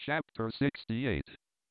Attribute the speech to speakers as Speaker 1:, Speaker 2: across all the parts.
Speaker 1: Chapter 68.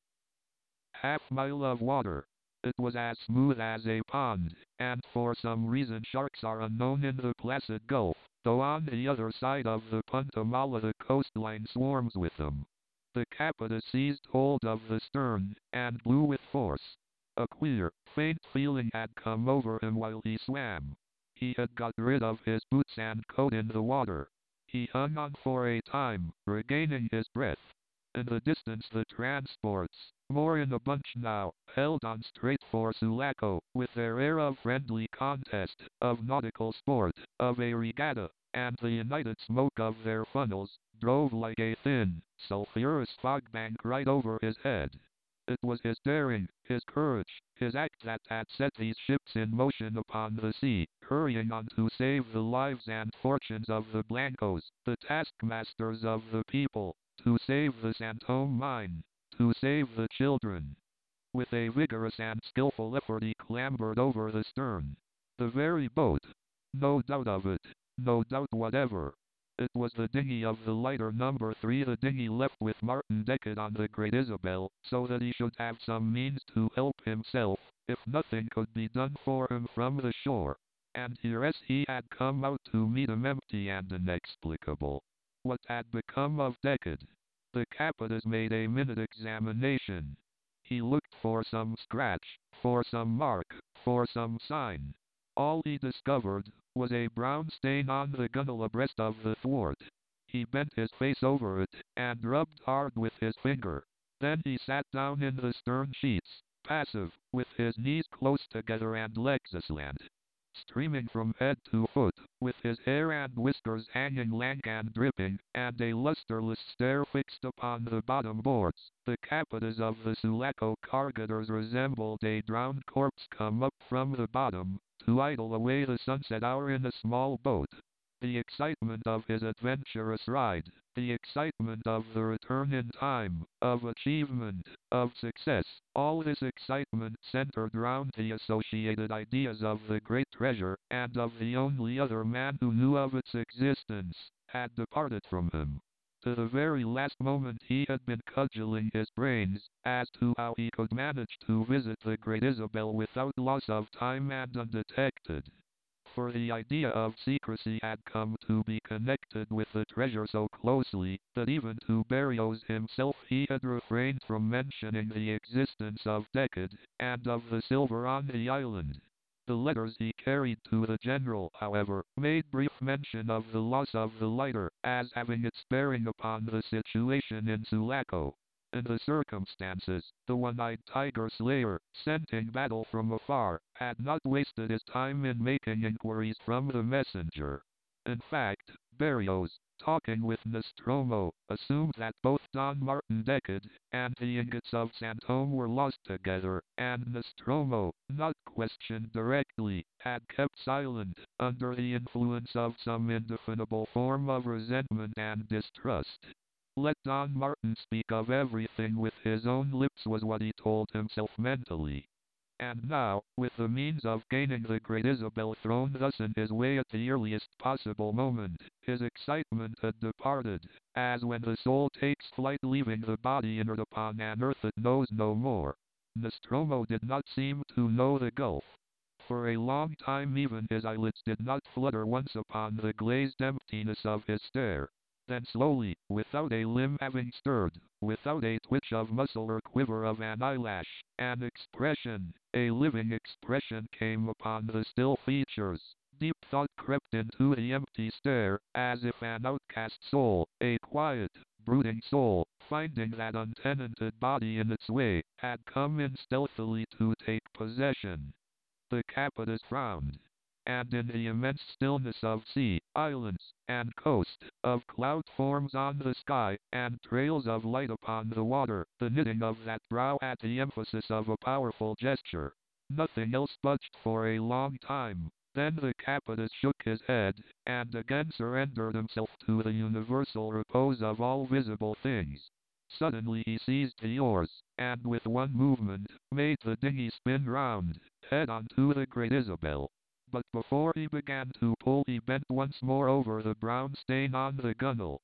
Speaker 1: Half-mile of water. It was as smooth as a pond, and for some reason sharks are unknown in the Placid Gulf, though on the other side of the Punta Mala the coastline swarms with them. The Capita seized hold of the stern, and blew with force. A queer, faint feeling had come over him while he swam. He had got rid of his boots and coat in the water. He hung on for a time, regaining his breath. In the distance the transports, more in a bunch now, held on straight for Sulaco, with their air of friendly contest, of nautical sport, of a regatta, and the united smoke of their funnels, drove like a thin, sulphurous fog bank right over his head. It was his daring, his courage, his act that had set these ships in motion upon the sea, hurrying on to save the lives and fortunes of the Blancos, the taskmasters of the people, to save the Santome mine, to save the children. With a vigorous and skillful effort he clambered over the stern. The very boat. No doubt of it. No doubt whatever. It was the dinghy of the lighter number 3, the dinghy left with Martin Deckard on the Great Isabel, so that he should have some means to help himself, if nothing could be done for him from the shore. And here as he had come out to meet him empty and inexplicable. What had become of Deckard? The Capitas made a minute examination. He looked for some scratch, for some mark, for some sign. All he discovered was a brown stain on the gunwale abreast of the thwart. He bent his face over it, and rubbed hard with his finger. Then he sat down in the stern sheets, passive, with his knees close together and legs aslant. Streaming from head to foot, with his hair and whiskers hanging lank and dripping, and a lusterless stare fixed upon the bottom boards, the Capitas of the Sulaco Cargadores resembled a drowned corpse come up from the bottom, to idle away the sunset hour in a small boat. The excitement of his adventurous ride, the excitement of the return in time, of achievement, of success, all this excitement centered round the associated ideas of the great treasure, and of the only other man who knew of its existence, had departed from him. To the very last moment he had been cudgeling his brains, as to how he could manage to visit the Great Isabel without loss of time and undetected. For the idea of secrecy had come to be connected with the treasure so closely, that even to Berrios himself he had refrained from mentioning the existence of Deckard, and of the silver on the island. The letters he carried to the general, however, made brief mention of the loss of the lighter, as having its bearing upon the situation in Sulaco. In the circumstances, the one-eyed tiger slayer, scenting battle from afar, had not wasted his time in making inquiries from the messenger. In fact, Berrios, talking with Nostromo, assumed that both Don Martin Deckard and the ingots of Santome were lost together, and Nostromo, not questioned directly, had kept silent, under the influence of some indefinable form of resentment and distrust. Let Don Martin speak of everything with his own lips was what he told himself mentally. And now, with the means of gaining the Great Isabel thrown thus in his way at the earliest possible moment, his excitement had departed, as when the soul takes flight leaving the body inert upon an earth it knows no more. Nostromo did not seem to know the gulf. For a long time even his eyelids did not flutter once upon the glazed emptiness of his stare. Then slowly, without a limb having stirred, without a twitch of muscle or quiver of an eyelash, an expression, a living expression came upon the still features. Deep thought crept into the empty stare, as if an outcast soul, a quiet, brooding soul, finding that untenanted body in its way, had come in stealthily to take possession. The Capitas frowned. And in the immense stillness of sea, islands, and coast, of cloud forms on the sky, and trails of light upon the water, the knitting of that brow had the emphasis of a powerful gesture. Nothing else budged for a long time. Then the Capitas shook his head, and again surrendered himself to the universal repose of all visible things. Suddenly he seized the oars, and with one movement, made the dinghy spin round, head on to the Great Isabel. But before he began to pull he bent once more over the brown stain on the gunwale.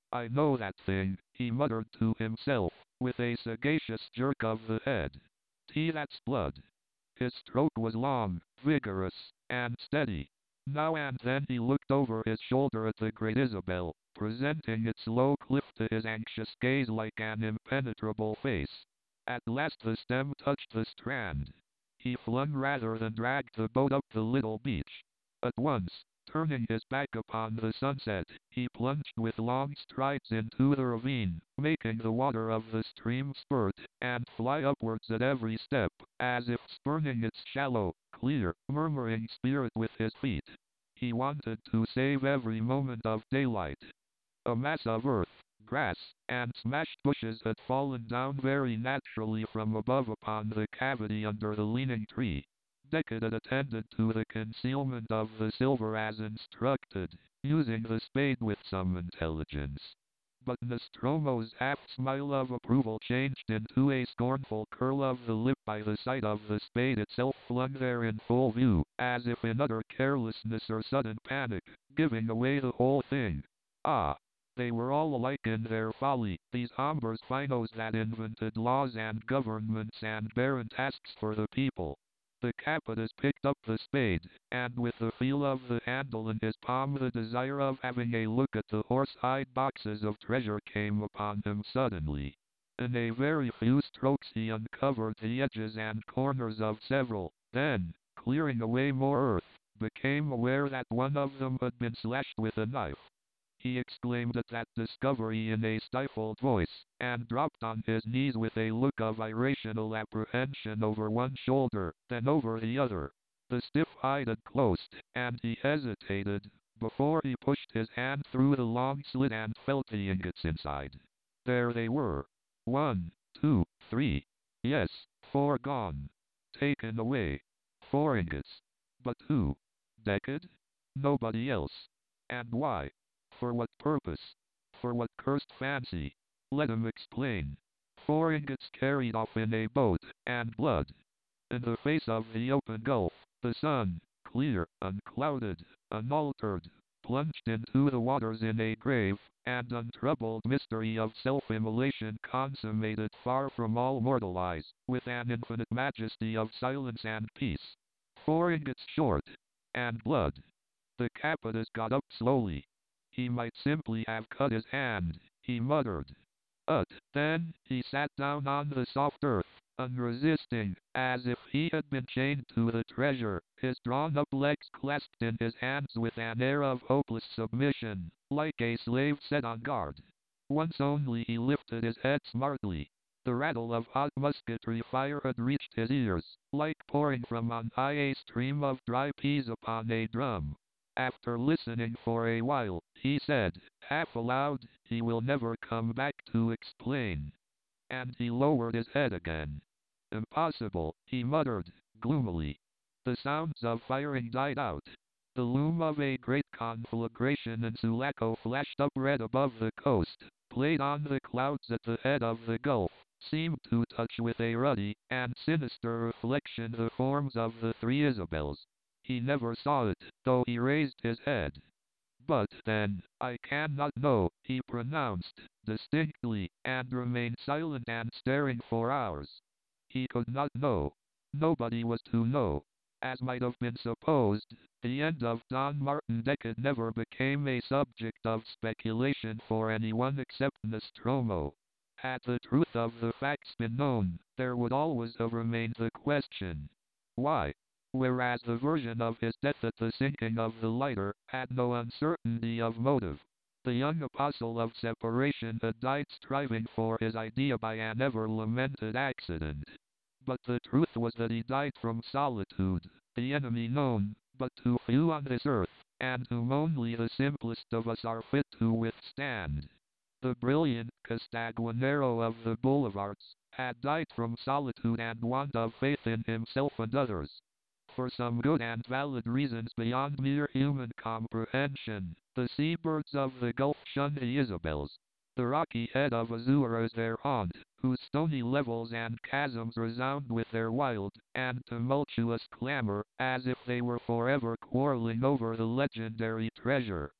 Speaker 1: I know that thing, he muttered to himself, with a sagacious jerk of the head. That's blood. His stroke was long, vigorous, and steady. Now and then he looked over his shoulder at the Great Isabel, presenting its low cliff to his anxious gaze like an impenetrable face. At last the stem touched the strand. He flung rather than dragged the boat up the little beach. At once, turning his back upon the sunset, he plunged with long strides into the ravine, making the water of the stream spurt and fly upwards at every step, as if spurning its shallow, clear, murmuring spirit with his feet. He wanted to save every moment of daylight. A mass of earth, grass, and smashed bushes had fallen down very naturally from above upon the cavity under the leaning tree. Deckard had attended to the concealment of the silver as instructed, using the spade with some intelligence. But Nostromo's half-smile of approval changed into a scornful curl of the lip by the sight of the spade itself flung there in full view, as if in utter carelessness or sudden panic, giving away the whole thing. Ah! They were all alike in their folly, these hombres finos that invented laws and governments and barren tasks for the people. The Capitas picked up the spade, and with the feel of the handle in his palm the desire of having a look at the horse-hide boxes of treasure came upon him suddenly. In a very few strokes he uncovered the edges and corners of several, then, clearing away more earth, became aware that one of them had been slashed with a knife. He exclaimed at that discovery in a stifled voice, and dropped on his knees with a look of irrational apprehension over one shoulder, then over the other. The stiff hide had closed, and he hesitated, before he pushed his hand through the long slit and felt the ingots inside. There they were. 1, 2, 3. Yes, 4 gone. Taken away. 4 ingots. But who? Deckard? Nobody else. And why? For what purpose? For what cursed fancy? Let him explain. 4 ingots carried off in a boat, and blood. In the face of the open gulf, the sun, clear, unclouded, unaltered, plunged into the waters in a grave and untroubled mystery of self-immolation consummated far from all mortal eyes, with an infinite majesty of silence and peace. 4 ingots short. And blood. The Capitas got up slowly. He might simply have cut his hand, he muttered. Then, he sat down on the soft earth, unresisting, as if he had been chained to the treasure, his drawn-up legs clasped in his hands with an air of hopeless submission, like a slave set on guard. Once only he lifted his head smartly. The rattle of hot musketry fire had reached his ears, like pouring from on high a stream of dry peas upon a drum. After listening for a while, he said, half aloud, he will never come back to explain. And he lowered his head again. Impossible, he muttered, gloomily. The sounds of firing died out. The loom of a great conflagration in Sulaco flashed up red above the coast, played on the clouds at the head of the gulf, seemed to touch with a ruddy and sinister reflection the forms of the 3 Isabels. He never saw it, though he raised his head. But then, I cannot know, he pronounced, distinctly, and remained silent and staring for hours. He could not know. Nobody was to know. As might have been supposed, the end of Don Martin Deckard never became a subject of speculation for anyone except Nostromo. Had the truth of the facts been known, there would always have remained the question, why? Whereas the version of his death at the sinking of the lighter had no uncertainty of motive. The young apostle of separation had died striving for his idea by an ever-lamented accident. But the truth was that he died from solitude, the enemy known, but to few on this earth, and whom only the simplest of us are fit to withstand. The brilliant Castaguanero of the boulevards had died from solitude and want of faith in himself and others. For some good and valid reasons beyond mere human comprehension, the seabirds of the Gulf shun the Isabels. The rocky head of Azure is their haunt, whose stony levels and chasms resound with their wild and tumultuous clamor, as if they were forever quarreling over the legendary treasure.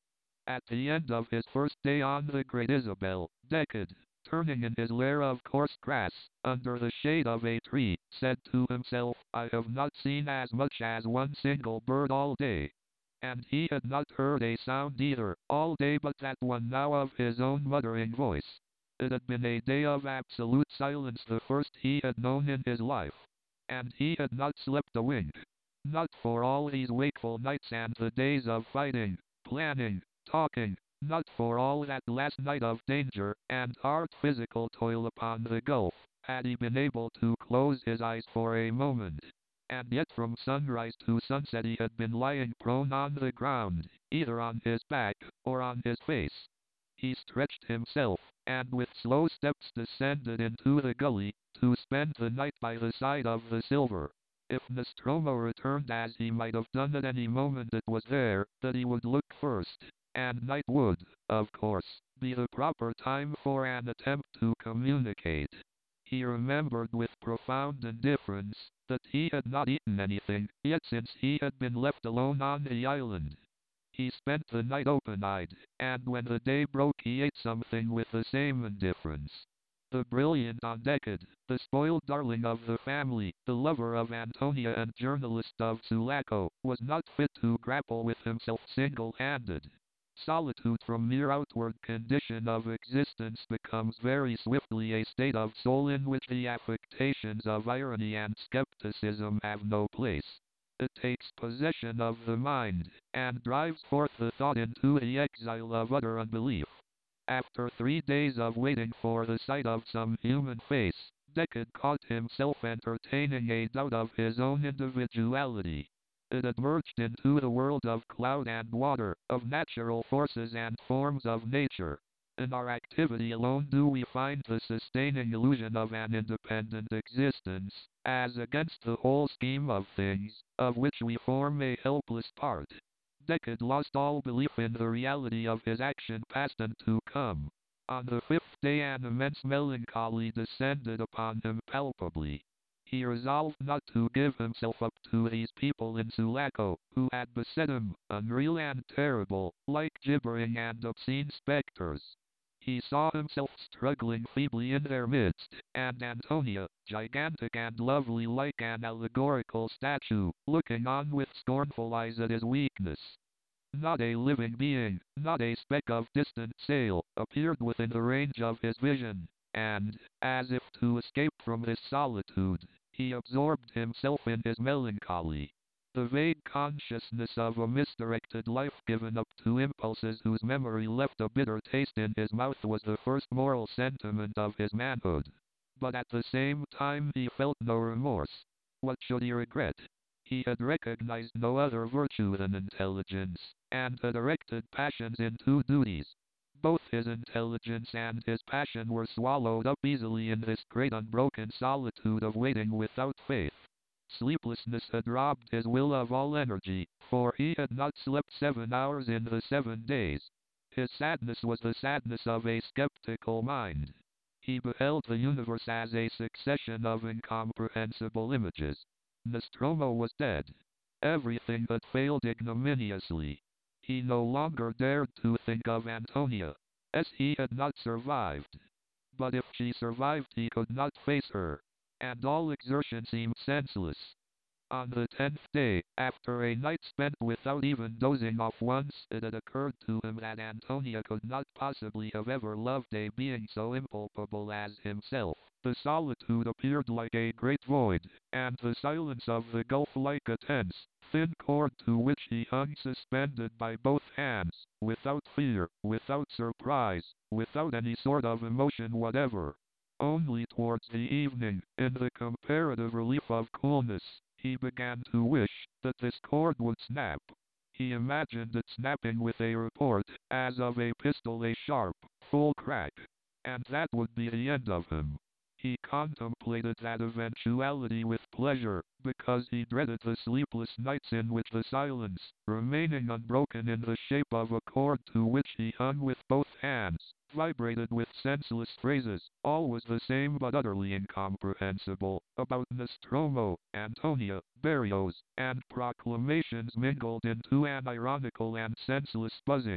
Speaker 1: At the end of his first day on the Great Isabel, Decade, turning in his lair of coarse grass, under the shade of a tree, said to himself, I have not seen as much as one single bird all day. And he had not heard a sound either, all day but that one now of his own muttering voice. It had been a day of absolute silence, the first he had known in his life. And he had not slept a wink. Not for all these wakeful nights and the days of fighting, planning, talking, not for all that last night of danger and hard physical toil upon the gulf, had he been able to close his eyes for a moment. And yet from sunrise to sunset he had been lying prone on the ground, either on his back or on his face. He stretched himself, and with slow steps descended into the gully, to spend the night by the side of the silver. If Nostromo returned as he might have done at any moment, it was there that he would look first, and night would, of course, be the proper time for an attempt to communicate. He remembered with profound indifference that he had not eaten anything yet since he had been left alone on the island. He spent the night open-eyed, and when the day broke he ate something with the same indifference. The brilliant Decade, the spoiled darling of the family, the lover of Antonia and journalist of Sulaco, was not fit to grapple with himself single-handed. Solitude from mere outward condition of existence becomes very swiftly a state of soul in which the affectations of irony and skepticism have no place. It takes possession of the mind, and drives forth the thought into the exile of utter unbelief. After 3 days of waiting for the sight of some human face, Decade caught himself entertaining a doubt of his own individuality. It had merged into the world of cloud and water, of natural forces and forms of nature. In our activity alone do we find the sustaining illusion of an independent existence, as against the whole scheme of things, of which we form a helpless part. Decade lost all belief in the reality of his action past and to come. On the 5th day an immense melancholy descended upon him palpably. He resolved not to give himself up to these people in Sulaco, who had beset him, unreal and terrible, like gibbering and obscene specters. He saw himself struggling feebly in their midst, and Antonia, gigantic and lovely like an allegorical statue, looking on with scornful eyes at his weakness. Not a living being, not a speck of distant sail, appeared within the range of his vision, and, as if to escape from this solitude, he absorbed himself in his melancholy. The vague consciousness of a misdirected life given up to impulses whose memory left a bitter taste in his mouth was the first moral sentiment of his manhood. But at the same time he felt no remorse. What should he regret? He had recognized no other virtue than intelligence, and had erected passions into duties. Both his intelligence and his passion were swallowed up easily in this great unbroken solitude of waiting without faith. Sleeplessness had robbed his will of all energy, for he had not slept 7 hours in the 7 days. His sadness was the sadness of a skeptical mind. He beheld the universe as a succession of incomprehensible images. Nostromo was dead. Everything had failed ignominiously. He no longer dared to think of Antonia, as he had not survived. But if she survived he could not face her, and all exertion seemed senseless. On the 10th day, after a night spent without even dozing off once, it had occurred to him that Antonia could not possibly have ever loved a being so impalpable as himself. The solitude appeared like a great void, and the silence of the gulf like a tense, thin cord to which he hung suspended by both hands, without fear, without surprise, without any sort of emotion whatever. Only towards the evening, in the comparative relief of coolness, he began to wish that this cord would snap. He imagined it snapping with a report, as of a pistol, a sharp, full crack. And that would be the end of him. He contemplated that eventuality with pleasure, because he dreaded the sleepless nights in which the silence, remaining unbroken in the shape of a cord to which he hung with both hands, vibrated with senseless phrases, always the same but utterly incomprehensible, about Nostromo, Antonia, Berrios, and proclamations mingled into an ironical and senseless buzzing.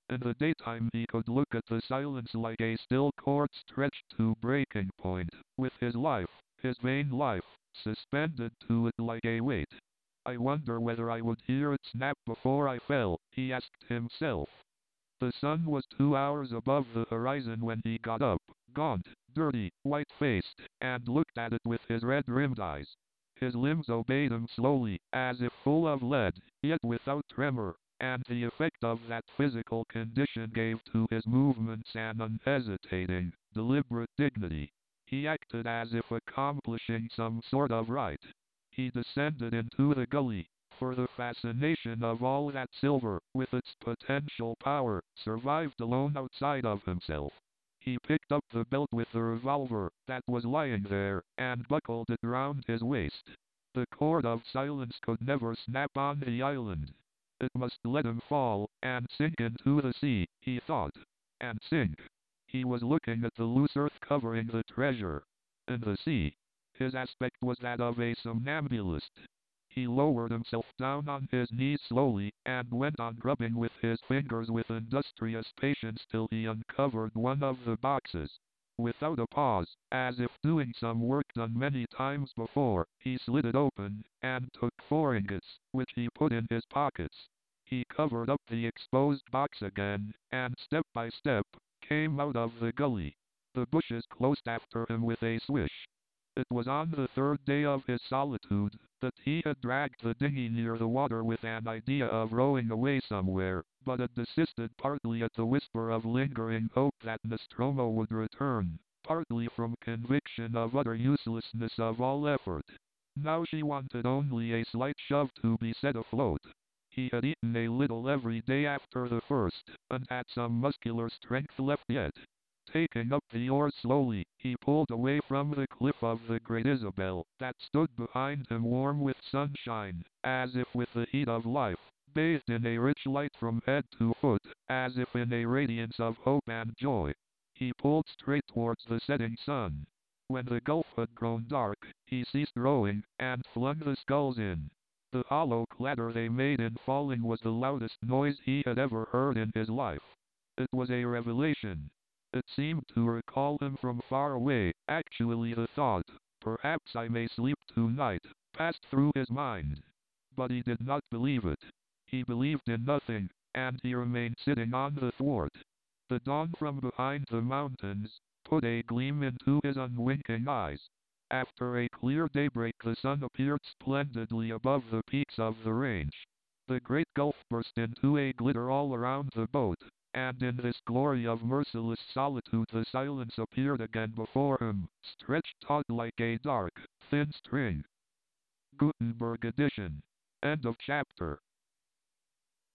Speaker 1: In the daytime he could look at the silence like a still cord stretched to breaking point, with his life, his vain life, suspended to it like a weight. I wonder whether I would hear it snap before I fell, he asked himself. The sun was 2 hours above the horizon when he got up, gaunt, dirty, white-faced, and looked at it with his red-rimmed eyes. His limbs obeyed him slowly, as if full of lead, yet without tremor, and the effect of that physical condition gave to his movements an unhesitating, deliberate dignity. He acted as if accomplishing some sort of rite. He descended into the gully, for the fascination of all that silver, with its potential power, survived alone outside of himself. He picked up the belt with the revolver that was lying there, and buckled it round his waist. The cord of silence could never snap on the island. It must let him fall, and sink into the sea, he thought. And sink. He was looking at the loose earth covering the treasure. In the sea. His aspect was that of a somnambulist. He lowered himself down on his knees slowly, and went on rubbing with his fingers with industrious patience till he uncovered one of the boxes. Without a pause, as if doing some work done many times before, he slid it open, and took 4 ingots, which he put in his pockets. He covered up the exposed box again, and step by step, came out of the gully. The bushes closed after him with a swish. It was on the third day of his solitude that he had dragged the dinghy near the water with an idea of rowing away somewhere, but had desisted partly at the whisper of lingering hope that Nostromo would return, partly from conviction of utter uselessness of all effort. Now she wanted only a slight shove to be set afloat. He had eaten a little every day after the first, and had some muscular strength left yet. Taking up the oars slowly, he pulled away from the cliff of the Great Isabel, that stood behind him warm with sunshine, as if with the heat of life, bathed in a rich light from head to foot, as if in a radiance of hope and joy. He pulled straight towards the setting sun. When the gulf had grown dark, he ceased rowing, and flung the sculls in. The hollow clatter they made in falling was the loudest noise he had ever heard in his life. It was a revelation. It seemed to recall him from far away. Actually the thought, "Perhaps I may sleep tonight," passed through his mind. But he did not believe it. He believed in nothing, and he remained sitting on the thwart. The dawn from behind the mountains put a gleam into his unwinking eyes. After a clear daybreak the sun appeared splendidly above the peaks of the range. The great gulf burst into a glitter all around the boat, and in this glory of merciless solitude the silence appeared again before him, stretched taut like a dark, thin string. Gutenberg edition. End of chapter.